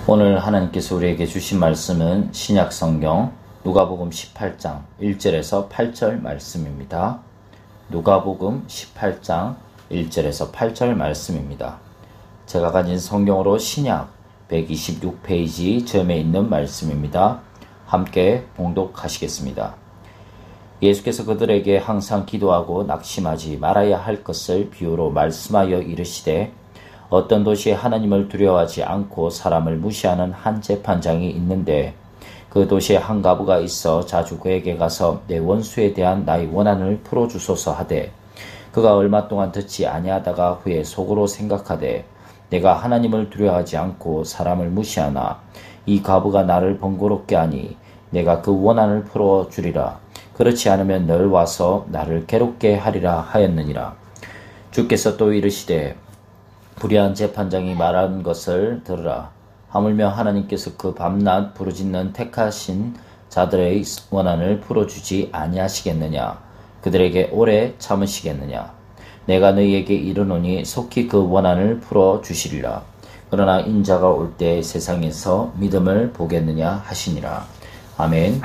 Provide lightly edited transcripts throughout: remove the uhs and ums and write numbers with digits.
오늘 하나님께서 우리에게 주신 말씀은 신약성경 누가복음 18장 1절에서 8절 말씀입니다. 누가복음 18장 1절에서 8절 말씀입니다. 제가 가진 성경으로 신약 126페이지 처음에 있는 말씀입니다. 함께 봉독하시겠습니다. 예수께서 그들에게 항상 기도하고 낙심하지 말아야 할 것을 비유로 말씀하여 이르시되 어떤 도시에 하나님을 두려워하지 않고 사람을 무시하는 한 재판장이 있는데 그 도시에 한 과부가 있어 자주 그에게 가서 내 원수에 대한 나의 원한을 풀어주소서 하되 그가 얼마 동안 듣지 아니하다가 후에 속으로 생각하되 내가 하나님을 두려워하지 않고 사람을 무시하나 이 과부가 나를 번거롭게 하니 내가 그 원한을 풀어주리라. 그렇지 않으면 늘 와서 나를 괴롭게 하리라 하였느니라. 주께서 또 이르시되 불의한 재판장이 말한 것을 들으라. 하물며 하나님께서 그 밤낮 부르짖는 택하신 자들의 원한을 풀어주지 아니하시겠느냐. 그들에게 오래 참으시겠느냐. 내가 너희에게 이르노니 속히 그 원한을 풀어주시리라. 그러나 인자가 올 때 세상에서 믿음을 보겠느냐 하시니라. 아멘.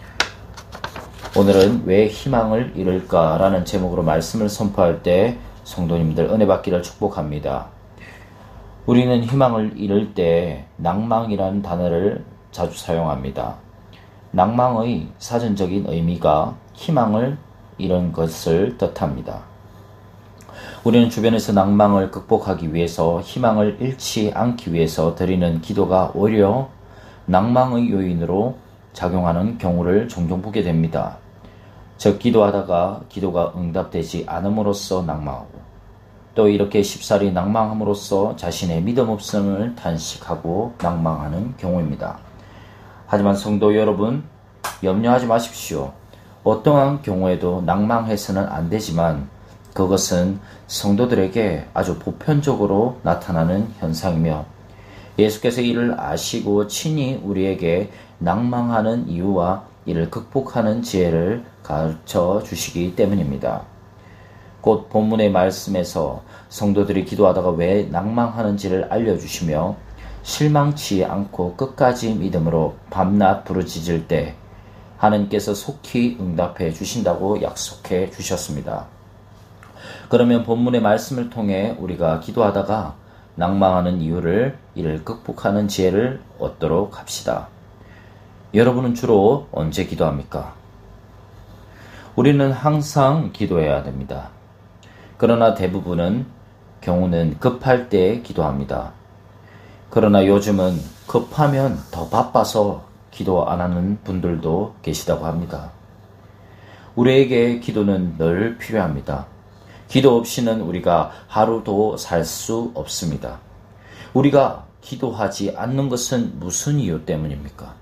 오늘은 왜 희망을 잃을까? 라는 제목으로 말씀을 선포할 때 성도님들 은혜 받기를 축복합니다. 우리는 희망을 잃을 때 낭망이라는 단어를 자주 사용합니다. 낭망의 사전적인 의미가 희망을 잃은 것을 뜻합니다. 우리는 주변에서 낭망을 극복하기 위해서 희망을 잃지 않기 위해서 드리는 기도가 오히려 낭망의 요인으로 작용하는 경우를 종종 보게 됩니다. 즉 기도하다가 기도가 응답되지 않음으로써 낭망하고 또 이렇게 쉽사리 낭망함으로써 자신의 믿음 없음을 탄식하고 낭망하는 경우입니다. 하지만 성도 여러분, 염려하지 마십시오. 어떠한 경우에도 낭망해서는 안 되지만 그것은 성도들에게 아주 보편적으로 나타나는 현상이며 예수께서 이를 아시고 친히 우리에게 낭망하는 이유와 이를 극복하는 지혜를 가르쳐 주시기 때문입니다. 곧 본문의 말씀에서 성도들이 기도하다가 왜 낭망하는지를 알려주시며 실망치 않고 끝까지 믿음으로 밤낮 부르짖을 때 하나님께서 속히 응답해 주신다고 약속해 주셨습니다. 그러면 본문의 말씀을 통해 우리가 기도하다가 낭망하는 이유를 이를 극복하는 지혜를 얻도록 합시다. 여러분은 주로 언제 기도합니까? 우리는 항상 기도해야 됩니다. 그러나 대부분은 경우는 급할 때 기도합니다. 그러나 요즘은 급하면 더 바빠서 기도 안 하는 분들도 계시다고 합니다. 우리에게 기도는 늘 필요합니다. 기도 없이는 우리가 하루도 살 수 없습니다. 우리가 기도하지 않는 것은 무슨 이유 때문입니까?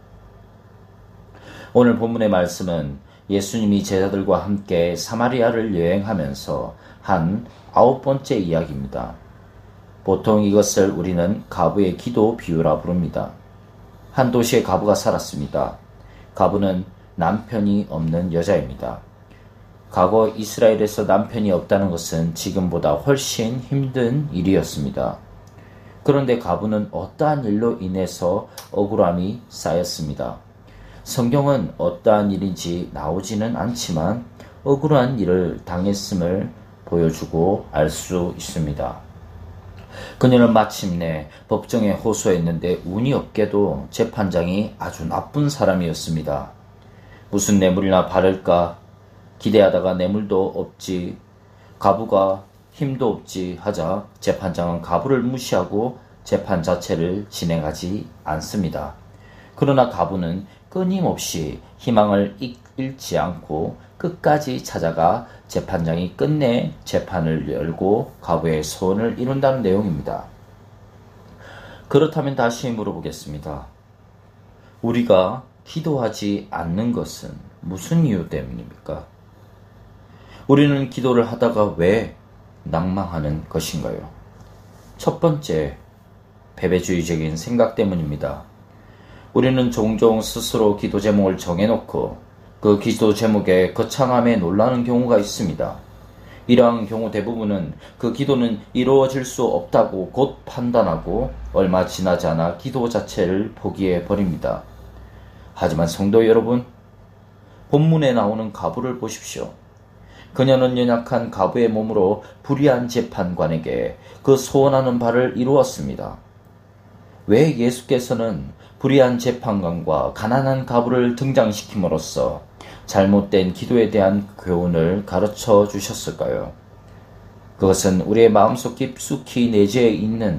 오늘 본문의 말씀은 예수님이 제자들과 함께 사마리아를 여행하면서 한 9번째 이야기입니다. 보통 이것을 우리는 가부의 기도 비유라 부릅니다. 한 도시에 가부가 살았습니다. 가부는 남편이 없는 여자입니다. 과거 이스라엘에서 남편이 없다는 것은 지금보다 훨씬 힘든 일이었습니다. 그런데 가부는 어떠한 일로 인해서 억울함이 쌓였습니다. 성경은 어떠한 일인지 나오지는 않지만 억울한 일을 당했음을 보여주고 알 수 있습니다. 그녀는 마침내 법정에 호소했는데 운이 없게도 재판장이 아주 나쁜 사람이었습니다. 무슨 뇌물이나 바를까 기대하다가 뇌물도 없지, 가부가 힘도 없지 하자 재판장은 가부를 무시하고 재판 자체를 진행하지 않습니다. 그러나 가부는 끊임없이 희망을 잃지 않고 끝까지 찾아가 재판장이 끝내 재판을 열고 가부의 소원을 이룬다는 내용입니다. 그렇다면 다시 물어보겠습니다. 우리가 기도하지 않는 것은 무슨 이유 때문입니까? 우리는 기도를 하다가 왜 낭망하는 것인가요? 첫 번째, 패배주의적인 생각 때문입니다. 우리는 종종 스스로 기도 제목을 정해놓고 그 기도 제목에 거창함에 놀라는 경우가 있습니다. 이러한 경우 대부분은 그 기도는 이루어질 수 없다고 곧 판단하고 얼마 지나지 않아 기도 자체를 포기해 버립니다. 하지만 성도 여러분, 본문에 나오는 과부를 보십시오. 그녀는 연약한 과부의 몸으로 불의한 재판관에게 그 소원하는 바를 이루었습니다. 왜 예수께서는 불의한 재판관과 가난한 과부를 등장시킴으로써 잘못된 기도에 대한 교훈을 가르쳐 주셨을까요? 그것은 우리의 마음속 깊숙이 내재해 있는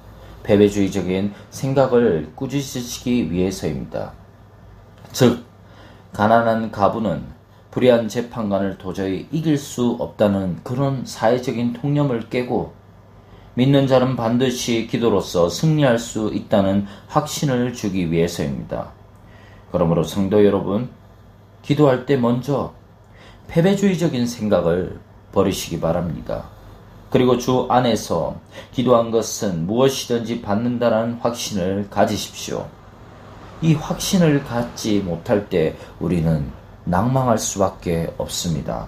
패배주의적인 생각을 꾸짖으시기 위해서입니다. 즉, 가난한 과부는 불의한 재판관을 도저히 이길 수 없다는 그런 사회적인 통념을 깨고 믿는 자는 반드시 기도로서 승리할 수 있다는 확신을 주기 위해서입니다. 그러므로 성도 여러분, 기도할 때 먼저 패배주의적인 생각을 버리시기 바랍니다. 그리고 주 안에서 기도한 것은 무엇이든지 받는다는 확신을 가지십시오. 이 확신을 갖지 못할 때 우리는 낭망할 수밖에 없습니다.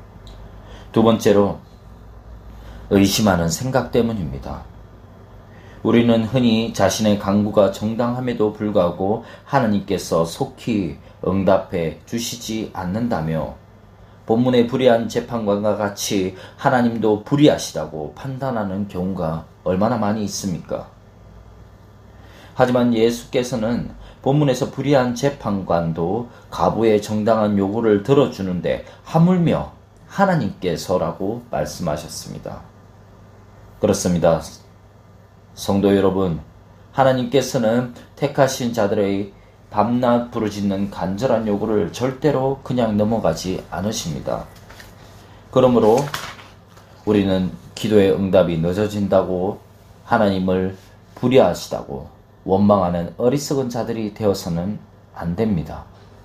두 번째로, 의심하는 생각 때문입니다. 우리는 흔히 자신의 간구가 정당함에도 불구하고 하나님께서 속히 응답해 주시지 않는다며 본문의 불의한 재판관과 같이 하나님도 불의하시다고 판단하는 경우가 얼마나 많이 있습니까? 하지만 예수께서는 본문에서 불의한 재판관도 과부의 정당한 요구를 들어주는데 하물며 하나님께서라고 말씀하셨습니다. 그렇습니다. 성도 여러분, 하나님께서는 택하신 자들의 밤낮 부르짖는 간절한 요구를 절대로 그냥 넘어가지 않으십니다. 그러므로 우리는 기도의 응답이 늦어진다고 하나님을 불의하시다고 원망하는 어리석은 자들이 되어서는 안 됩니다.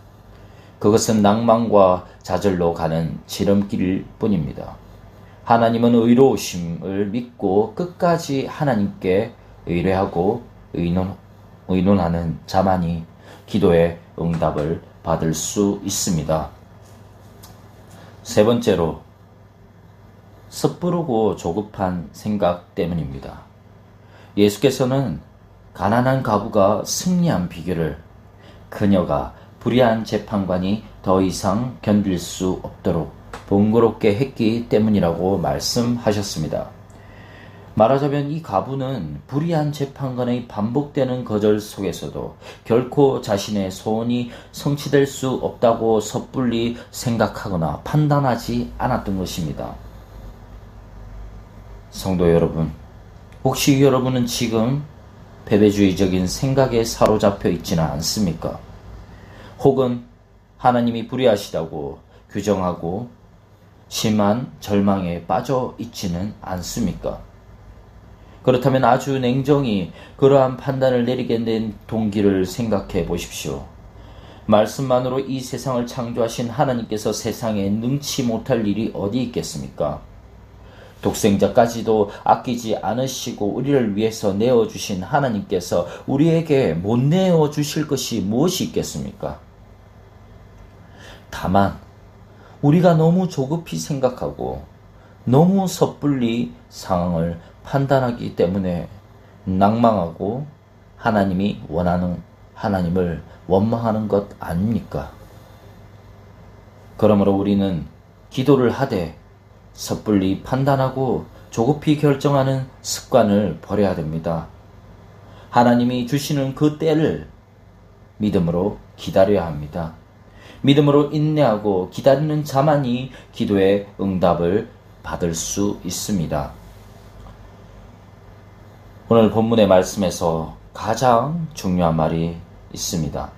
그것은 낭만과 좌절로 가는 지름길일 뿐입니다. 하나님은 의로우심을 믿고 끝까지 하나님께 의뢰하고 의논하는 자만이 기도의 응답을 받을 수 있습니다. 세 번째로, 섣부르고 조급한 생각 때문입니다. 예수께서는 가난한 과부가 승리한 비결을 그녀가 불의한 재판관이 더 이상 견딜 수 없도록 번거롭게 했기 때문이라고 말씀하셨습니다. 말하자면 이 과부는 불의한 재판관의 반복되는 거절 속에서도 결코 자신의 소원이 성취될 수 없다고 섣불리 생각하거나 판단하지 않았던 것입니다. 성도 여러분, 혹시 여러분은 지금 패배주의적인 생각에 사로잡혀 있지는 않습니까? 혹은 하나님이 불의하시다고 규정하고 심한 절망에 빠져 있지는 않습니까? 그렇다면 아주 냉정히 그러한 판단을 내리게 된 동기를 생각해 보십시오. 말씀만으로 이 세상을 창조하신 하나님께서 세상에 능치 못할 일이 어디 있겠습니까? 독생자까지도 아끼지 않으시고 우리를 위해서 내어주신 하나님께서 우리에게 못 내어주실 것이 무엇이 있겠습니까? 다만 우리가 너무 조급히 생각하고 너무 섣불리 상황을 판단하기 때문에 낭망하고 하나님이 원하는 하나님을 원망하는 것 아닙니까? 그러므로 우리는 기도를 하되 섣불리 판단하고 조급히 결정하는 습관을 버려야 됩니다. 하나님이 주시는 그 때를 믿음으로 기다려야 합니다. 믿음으로 인내하고 기다리는 자만이 기도의 응답을 받을 수 있습니다. 오늘 본문의 말씀에서 가장 중요한 말이 있습니다.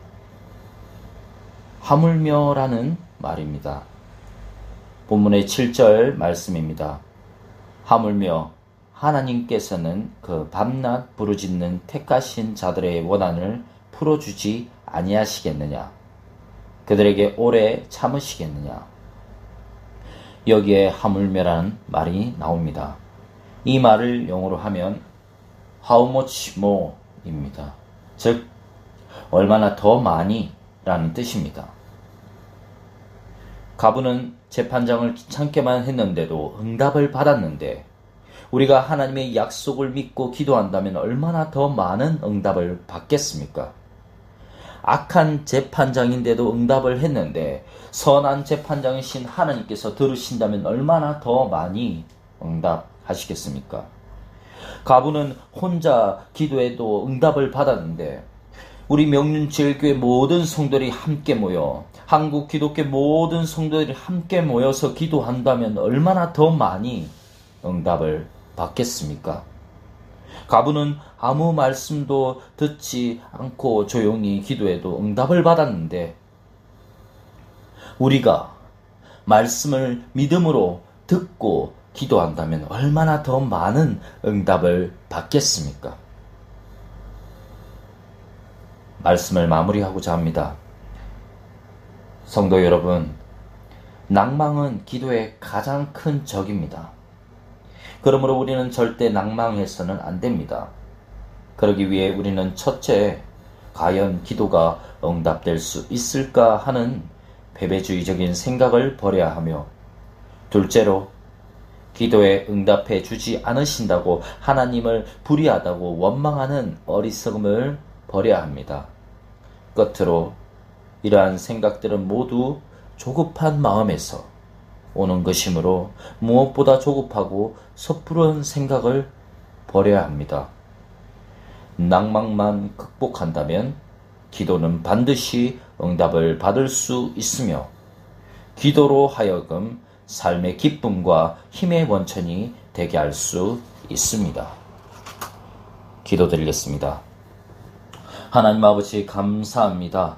하물며라는 말입니다. 본문의 7절 말씀입니다. 하물며 하나님께서는 그 밤낮 부르짖는 택하신 자들의 원한을 풀어주지 아니하시겠느냐? 그들에게 오래 참으시겠느냐? 여기에 하물며라는 말이 나옵니다. 이 말을 영어로 하면 how much more 입니다. 즉 얼마나 더 많이 라는 뜻입니다. 가부는 재판장을 귀찮게만 했는데도 응답을 받았는데 우리가 하나님의 약속을 믿고 기도한다면 얼마나 더 많은 응답을 받겠습니까? 악한 재판장인데도 응답을 했는데 선한 재판장이신 하나님께서 들으신다면 얼마나 더 많이 응답하시겠습니까? 가부는 혼자 기도해도 응답을 받았는데 우리 명륜제일교회 모든 성도들이 함께 모여 한국 기독교 모든 성도들이 함께 모여서 기도한다면 얼마나 더 많이 응답을 받겠습니까? 가부는 아무 말씀도 듣지 않고 조용히 기도해도 응답을 받았는데 우리가 말씀을 믿음으로 듣고 기도한다면 얼마나 더 많은 응답을 받겠습니까? 말씀을 마무리하고자 합니다. 성도 여러분, 낭망은 기도의 가장 큰 적입니다. 그러므로 우리는 절대 낭망해서는 안 됩니다. 그러기 위해 우리는 첫째, 과연 기도가 응답될 수 있을까 하는 패배주의적인 생각을 버려야 하며, 둘째로 기도에 응답해 주지 않으신다고 하나님을 불의하다고 원망하는 어리석음을 버려야 합니다. 끝으로 이러한 생각들은 모두 조급한 마음에서 오는 것이므로 무엇보다 조급하고 섣부른 생각을 버려야 합니다. 낭망만 극복한다면 기도는 반드시 응답을 받을 수 있으며 기도로 하여금 삶의 기쁨과 힘의 원천이 되게 할 수 있습니다. 기도드리겠습니다. 하나님 아버지 감사합니다.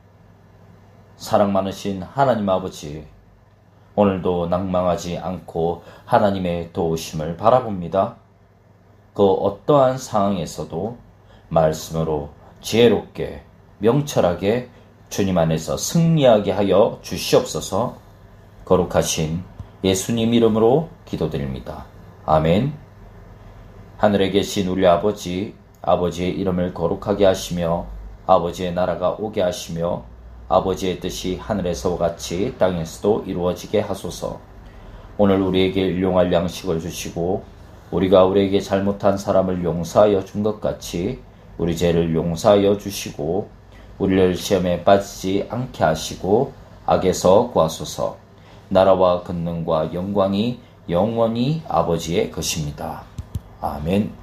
사랑 많으신 하나님 아버지, 오늘도 낭망하지 않고 하나님의 도우심을 바라봅니다. 그 어떠한 상황에서도 말씀으로 지혜롭게 명철하게 주님 안에서 승리하게 하여 주시옵소서. 거룩하신 예수님 이름으로 기도드립니다. 아멘. 하늘에 계신 우리 아버지, 아버지의 이름을 거룩하게 하시며 아버지의 나라가 오게 하시며 아버지의 뜻이 하늘에서와 같이 땅에서도 이루어지게 하소서. 오늘 우리에게 일용할 양식을 주시고 우리가 우리에게 잘못한 사람을 용서하여 준 것 같이 우리 죄를 용서하여 주시고 우리를 시험에 빠지지 않게 하시고 악에서 구하소서. 나라와 권능과 영광이 영원히 아버지의 것입니다. 아멘.